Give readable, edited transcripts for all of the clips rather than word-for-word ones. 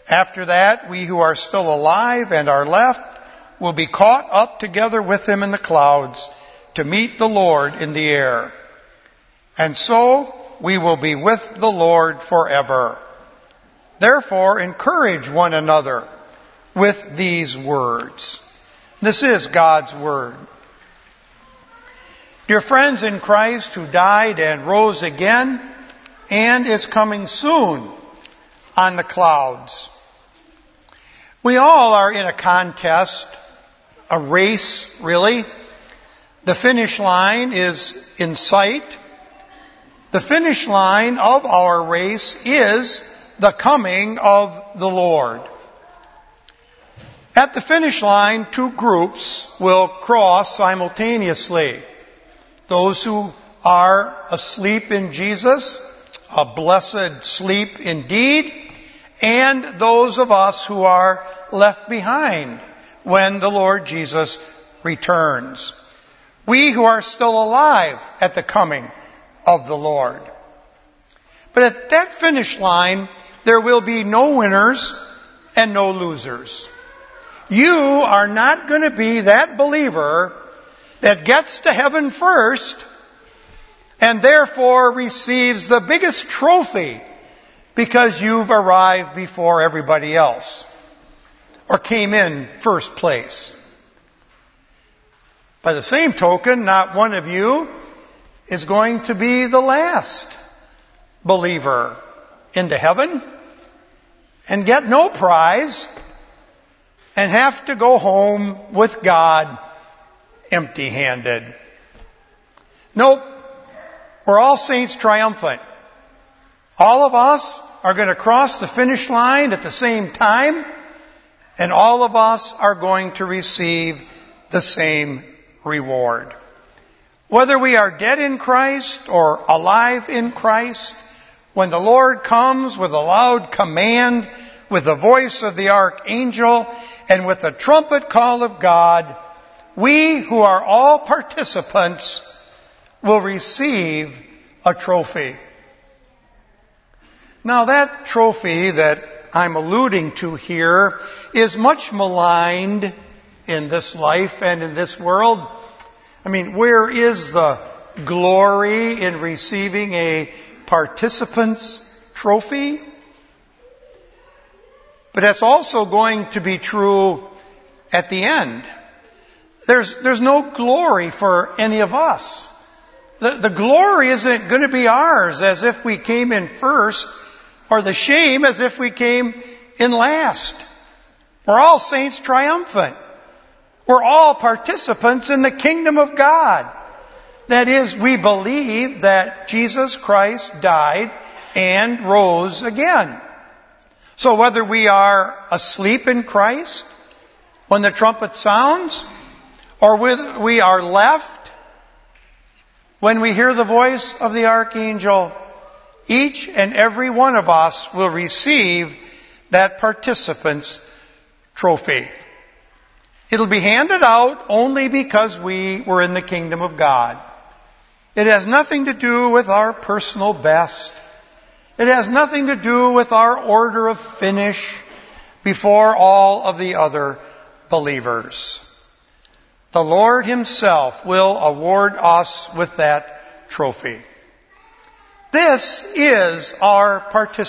After that, we who are still alive and are left will be caught up together with him in the clouds to meet the Lord in the air. And so we will be with the Lord forever. Therefore, encourage one another with these words. This is God's word. Dear friends in Christ who died and rose again and is coming soon on the clouds. We all are in a contest, a race, really. The finish line is in sight. The finish line of our race is the coming of the Lord. At the finish line, two groups will cross simultaneously. Those who are asleep in Jesus, a blessed sleep indeed, and those of us who are left behind when the Lord Jesus returns. We who are still alive at the coming of the Lord. But at that finish line, there will be no winners and no losers. You are not going to be that believer that gets to heaven first and therefore receives the biggest trophy because you've arrived before everybody else or came in first place. By the same token, not one of you is going to be the last believer into heaven and get no prize and have to go home with God empty-handed. Nope. We're all saints triumphant. All of us are going to cross the finish line at the same time, and all of us are going to receive the same reward. Whether we are dead in Christ or alive in Christ, when the Lord comes with a loud command, with the voice of the archangel, and with the trumpet call of God, we who are all participants will receive a trophy. Now that trophy that I'm alluding to here is much maligned in this life and in this world. I mean, where is the glory in receiving a participant's trophy? But that's also going to be true at the end. There's no glory for any of us. The glory isn't going to be ours as if we came in first, or the shame as if we came in last. We're all saints triumphant. We're all participants in the kingdom of God. That is, we believe that Jesus Christ died and rose again. So whether we are asleep in Christ when the trumpet sounds, or whether we are left when we hear the voice of the archangel, each and every one of us will receive that participant's trophy. It'll be handed out only because we were in the kingdom of God. It has nothing to do with our personal best. It has nothing to do with our order of finish before all of the other believers. The Lord Himself will award us with that trophy. This is our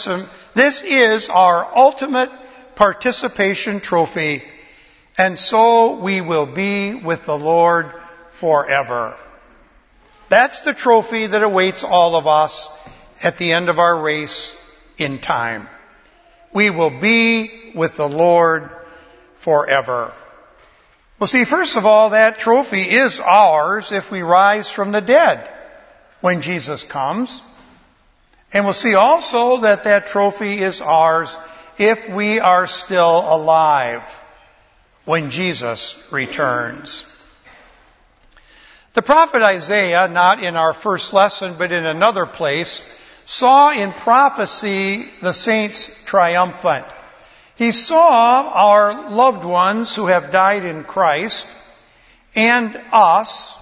ultimate participation trophy, and so we will be with the Lord forever. That's the trophy that awaits all of us at the end of our race in time. We will be with the Lord forever. Well, see, first of all, that trophy is ours if we rise from the dead when Jesus comes. And we'll see also that that trophy is ours if we are still alive when Jesus returns. The prophet Isaiah, not in our first lesson, but in another place, saw in prophecy the saints triumphant. He saw our loved ones who have died in Christ and us,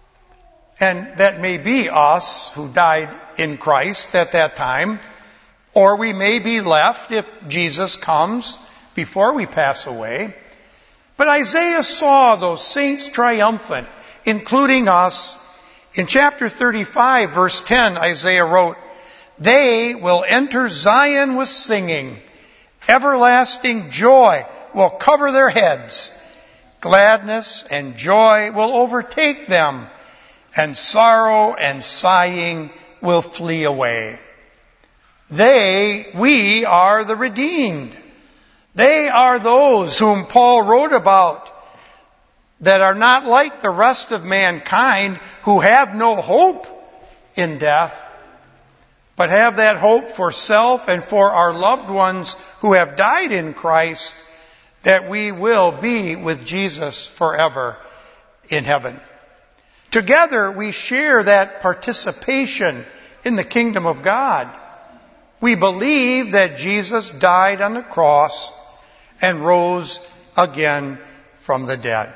and that may be us who died in Christ at that time, or we may be left if Jesus comes before we pass away. But Isaiah saw those saints triumphant, including us. In chapter 35, verse 10, Isaiah wrote, "They will enter Zion with singing. Everlasting joy will cover their heads. Gladness and joy will overtake them, and sorrow and sighing will flee away." We are the redeemed. They are those whom Paul wrote about, that are not like the rest of mankind, who have no hope in death, but have that hope for self and for our loved ones who have died in Christ, that we will be with Jesus forever in heaven. Together we share that participation in the kingdom of God. We believe that Jesus died on the cross and rose again from the dead.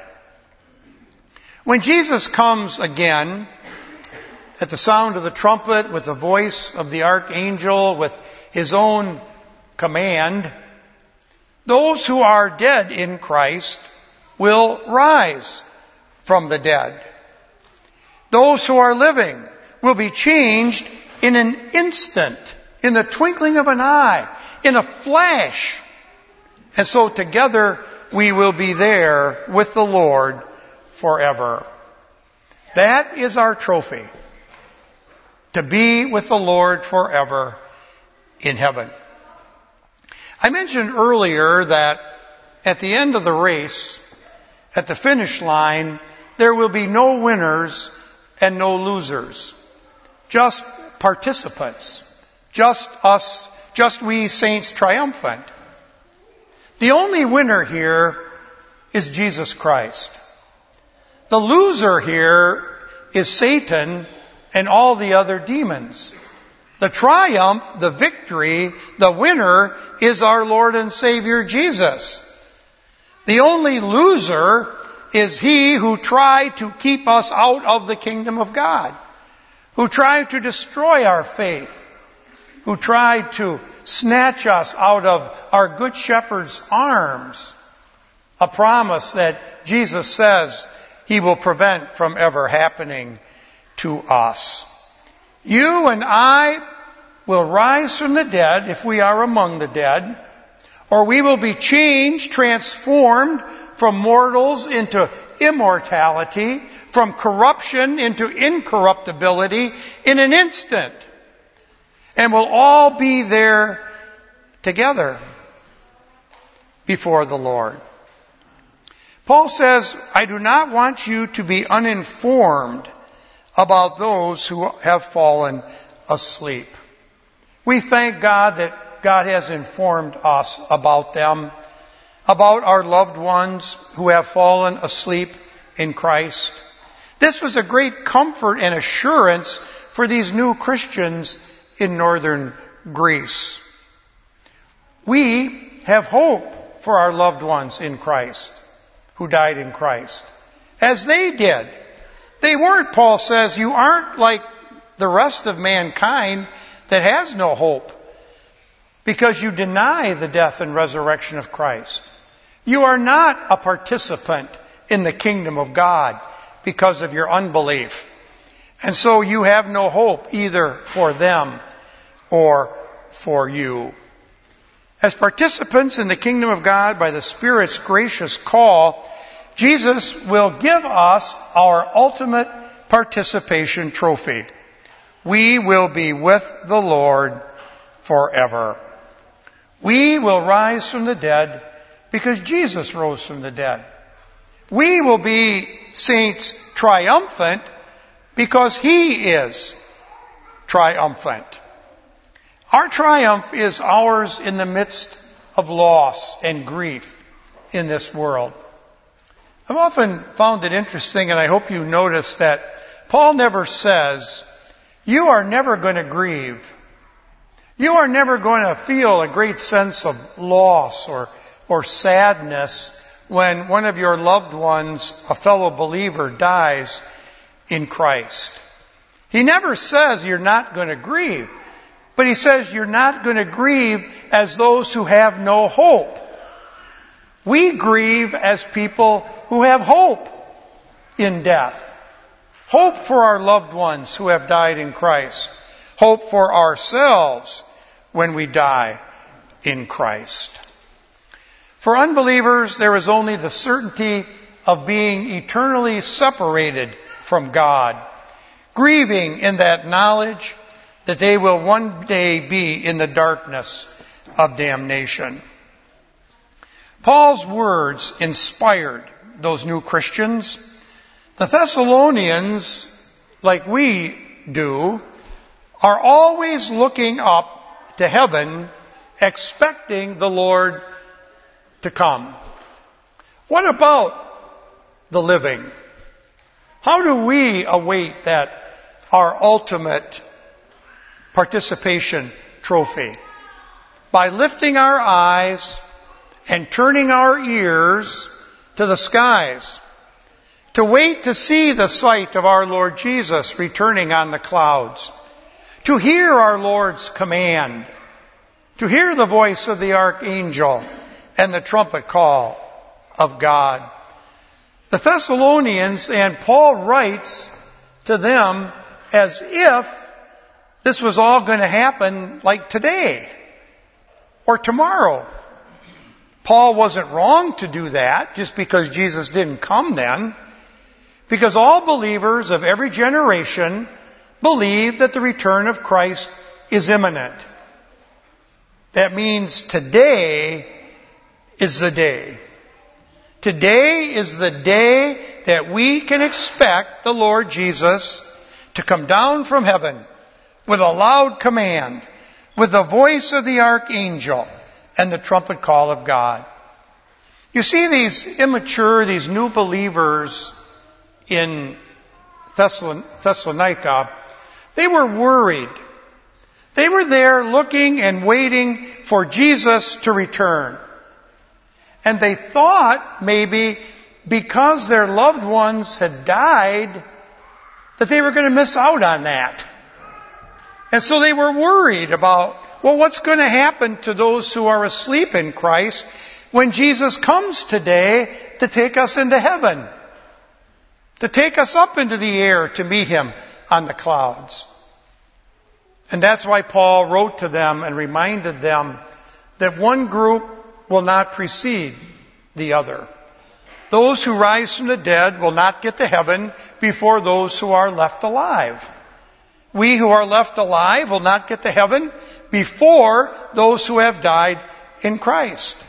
When Jesus comes again, at the sound of the trumpet, with the voice of the archangel, with his own command, those who are dead in Christ will rise from the dead. Those who are living will be changed in an instant, in the twinkling of an eye, in a flash. And so together we will be there with the Lord forever. That is our trophy, to be with the Lord forever in heaven. I mentioned earlier that at the end of the race, at the finish line, there will be no winners and no losers. Just participants. Just us, just we saints triumphant. The only winner here is Jesus Christ. The loser here is Satan and all the other demons. The triumph, the victory, the winner is our Lord and Savior Jesus. The only loser is he who tried to keep us out of the kingdom of God, who tried to destroy our faith, who tried to snatch us out of our Good Shepherd's arms, a promise that Jesus says he will prevent from ever happening to us. You and I will rise from the dead if we are among the dead, or we will be changed, transformed from mortals into immortality, from corruption into incorruptibility in an instant. And we'll all be there together before the Lord. Paul says, I do not want you to be uninformed about those who have fallen asleep. We thank God that God has informed us about them, about our loved ones who have fallen asleep in Christ. This was a great comfort and assurance for these new Christians in northern Greece. We have hope for our loved ones in Christ, who died in Christ, as they did. They weren't, Paul says, you aren't like the rest of mankind that has no hope because you deny the death and resurrection of Christ. You are not a participant in the kingdom of God because of your unbelief. And so you have no hope either for them or for you. As participants in the kingdom of God by the Spirit's gracious call, Jesus will give us our ultimate participation trophy. We will be with the Lord forever. We will rise from the dead because Jesus rose from the dead. We will be saints triumphant because He is triumphant. Our triumph is ours in the midst of loss and grief in this world. I've often found it interesting, and I hope you notice that Paul never says, you are never going to grieve. You are never going to feel a great sense of loss or sadness when one of your loved ones, a fellow believer, dies in Christ. He never says you're not going to grieve. But he says you're not going to grieve as those who have no hope. We grieve as people who have hope in death. Hope for our loved ones who have died in Christ. Hope for ourselves when we die in Christ. For unbelievers, there is only the certainty of being eternally separated from God, grieving in that knowledge that they will one day be in the darkness of damnation. Paul's words inspired those new Christians. The Thessalonians, like we do, are always looking up to heaven, expecting the Lord to come. What about the living? How do we await that our ultimate participation trophy? By lifting our eyes and turning our ears to the skies, to wait to see the sight of our Lord Jesus returning on the clouds, to hear our Lord's command, to hear the voice of the archangel and the trumpet call of God. The Thessalonians, and Paul writes to them as if this was all going to happen like today or tomorrow. Paul wasn't wrong to do that just because Jesus didn't come then, because all believers of every generation believe that the return of Christ is imminent. That means today is the day. Today is the day that we can expect the Lord Jesus to come down from heaven with a loud command, with the voice of the archangel and the trumpet call of God. You see, these immature, these new believers in Thessalonica, they were worried. They were there looking and waiting for Jesus to return. And they thought maybe because their loved ones had died that they were going to miss out on that. And so they were worried about, well, what's going to happen to those who are asleep in Christ when Jesus comes today to take us into heaven, to take us up into the air to meet Him on the clouds. And that's why Paul wrote to them and reminded them that one group will not precede the other. Those who rise from the dead will not get to heaven before those who are left alive. We who are left alive will not get to heaven before those who have died in Christ.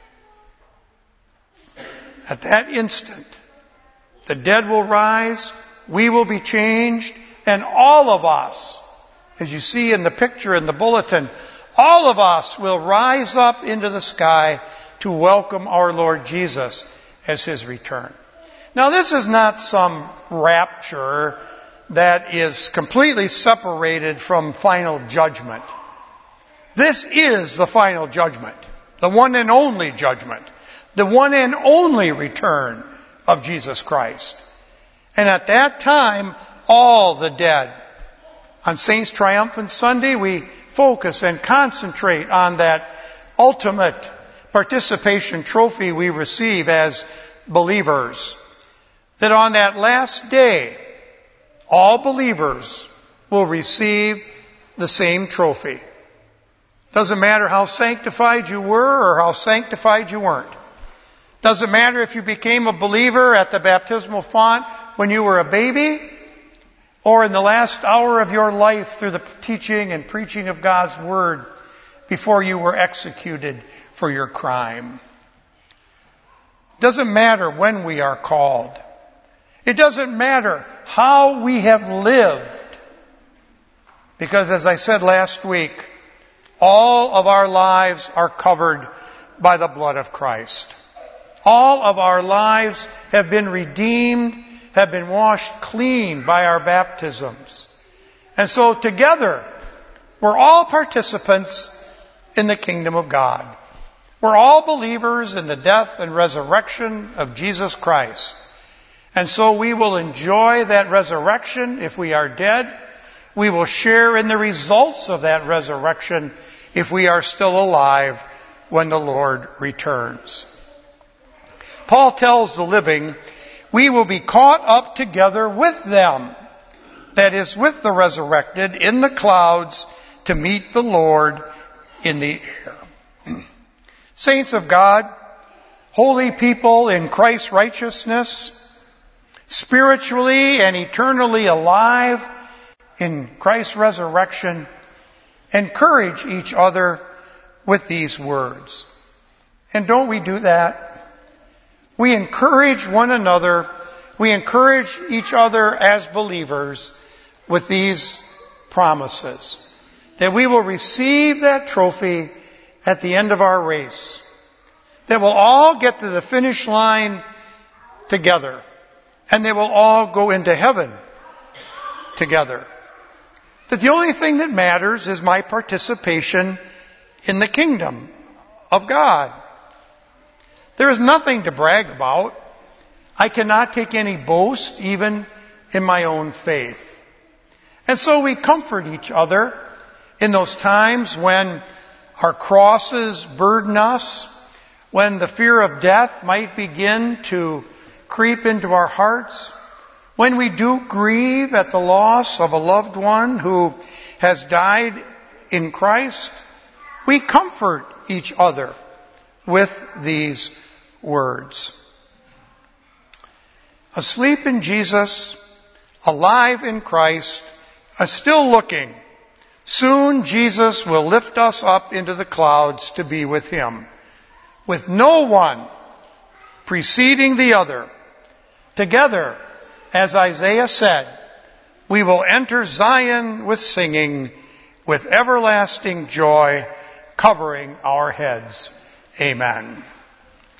At that instant, the dead will rise, we will be changed, and all of us, as you see in the picture in the bulletin, all of us will rise up into the sky to welcome our Lord Jesus as His return. Now, this is not some rapture that is completely separated from final judgment. This is the final judgment, the one and only judgment, the one and only return of Jesus Christ. And at that time, all the dead. On Saints' Triumphant Sunday, we focus and concentrate on that ultimate participation trophy we receive as believers. That on that last day, all believers will receive the same trophy. Doesn't matter how sanctified you were or how sanctified you weren't. Doesn't matter if you became a believer at the baptismal font when you were a baby or in the last hour of your life through the teaching and preaching of God's Word before you were executed for your crime. Doesn't matter when we are called. It doesn't matter how we have lived. Because as I said last week, all of our lives are covered by the blood of Christ. All of our lives have been redeemed, have been washed clean by our baptisms. And so together, we're all participants in the kingdom of God. We're all believers in the death and resurrection of Jesus Christ. And so we will enjoy that resurrection if we are dead, we will share in the results of that resurrection if we are still alive when the Lord returns. Paul tells the living, we will be caught up together with them, that is, with the resurrected, in the clouds to meet the Lord in the air. Saints of God, holy people in Christ's righteousness, spiritually and eternally alive in Christ's resurrection, encourage each other with these words. And don't we do that? We encourage one another, we encourage each other as believers with these promises, that we will receive that trophy at the end of our race, that we'll all get to the finish line together, and they will all go into heaven together. That the only thing that matters is my participation in the kingdom of God. There is nothing to brag about. I cannot take any boast even in my own faith. And so we comfort each other in those times when our crosses burden us, when the fear of death might begin to creep into our hearts, when we do grieve at the loss of a loved one who has died in Christ. We comfort each other with these words. Asleep in Jesus, alive in Christ, still looking. Soon Jesus will lift us up into the clouds to be with Him, with no one preceding the other. Together, as Isaiah said, we will enter Zion with singing, with everlasting joy covering our heads. Amen.